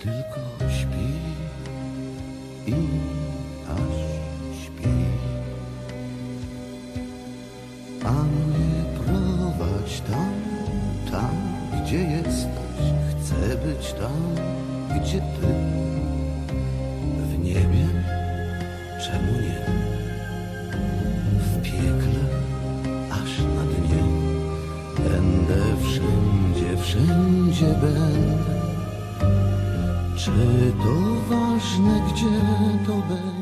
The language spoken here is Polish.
tylko śpi i aż śpi. A mnie prowadź tam, tam, gdzie jesteś. Chcę być tam, gdzie ty. W niebie, czemu nie? W piekle, aż na dnie. Będę wszędzie, wszędzie będę. Czy to ważne, gdzie to będzie?